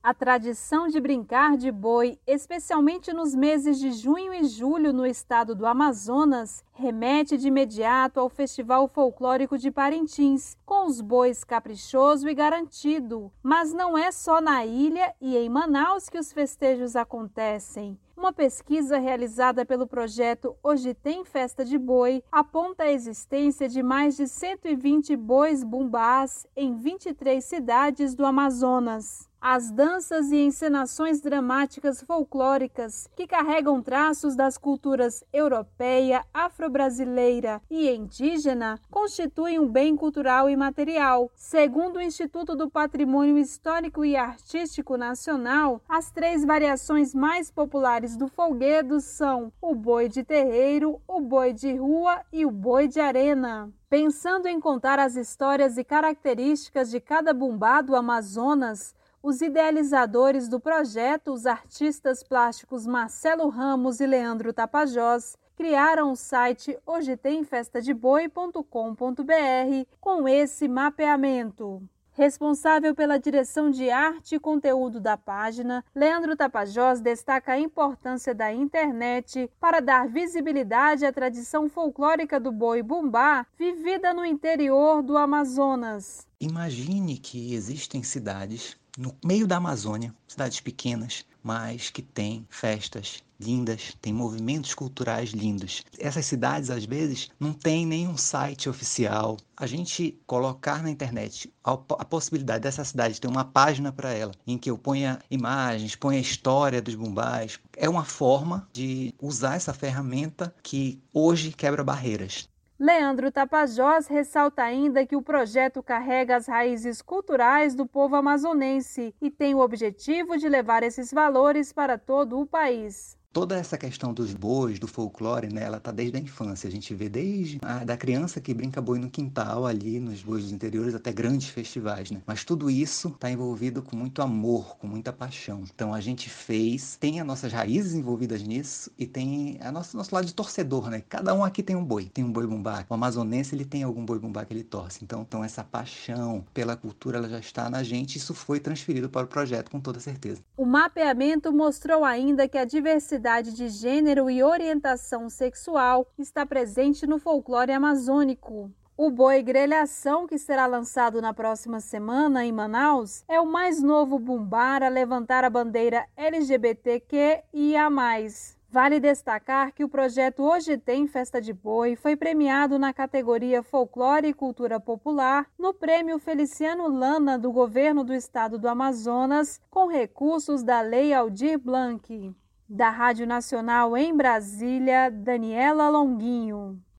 A tradição de brincar de boi, especialmente nos meses de junho e julho no estado do Amazonas, remete de imediato ao Festival Folclórico de Parintins, com os bois caprichoso e garantido. Mas não é só na ilha e em Manaus que os festejos acontecem. Uma pesquisa realizada pelo projeto Hoje Tem Festa de Boi aponta a existência de mais de 120 bois bumbás em 23 cidades do Amazonas. As danças e encenações dramáticas folclóricas, que carregam traços das culturas europeia, afro-brasileira e indígena, constituem um bem cultural imaterial. Segundo o Instituto do Patrimônio Histórico e Artístico Nacional, as 3 variações mais populares do folguedo são o boi de terreiro, o boi de rua e o boi de arena. Pensando em contar as histórias e características de cada bumbá do Amazonas, os idealizadores do projeto, os artistas plásticos Marcelo Ramos e Leandro Tapajós, criaram o site hojetemfestadeboi.com.br com esse mapeamento. Responsável pela direção de arte e conteúdo da página, Leandro Tapajós destaca a importância da internet para dar visibilidade à tradição folclórica do boi bumbá, vivida no interior do Amazonas. Imagine que existem cidades no meio da Amazônia, cidades pequenas, mas que têm festas lindas, têm movimentos culturais lindos. Essas cidades, às vezes, não têm nenhum site oficial. A gente colocar na internet a possibilidade dessa cidade ter uma página para ela, em que eu ponha imagens, ponha a história dos bumbás, é uma forma de usar essa ferramenta que hoje quebra barreiras. Leandro Tapajós ressalta ainda que o projeto carrega as raízes culturais do povo amazonense e tem o objetivo de levar esses valores para todo o país. Toda essa questão dos bois, do folclore, né, ela está desde a infância. A gente vê desde da criança que brinca boi no quintal, ali nos bois dos interiores, até grandes festivais, né? Mas tudo isso está envolvido com muito amor, com muita paixão. Então a gente tem as nossas raízes envolvidas nisso e tem nosso lado de torcedor, né? Cada um aqui tem um boi bumbá. O amazonense, ele tem algum boi bumbá que ele torce. Então essa paixão pela cultura, ela já está na gente e isso foi transferido para o projeto com toda certeza. O mapeamento mostrou ainda que a diversidade de gênero e orientação sexual está presente no folclore amazônico. O boi grelhação, que será lançado na próxima semana em Manaus, é o mais novo bumbá a levantar a bandeira LGBTQIA+. Vale destacar que o projeto Hoje Tem Festa de Boi foi premiado na categoria Folclore e Cultura Popular no Prêmio Feliciano Lana do Governo do Estado do Amazonas, com recursos da Lei Aldir Blanc. Da Rádio Nacional em Brasília, Daniela Longuinho.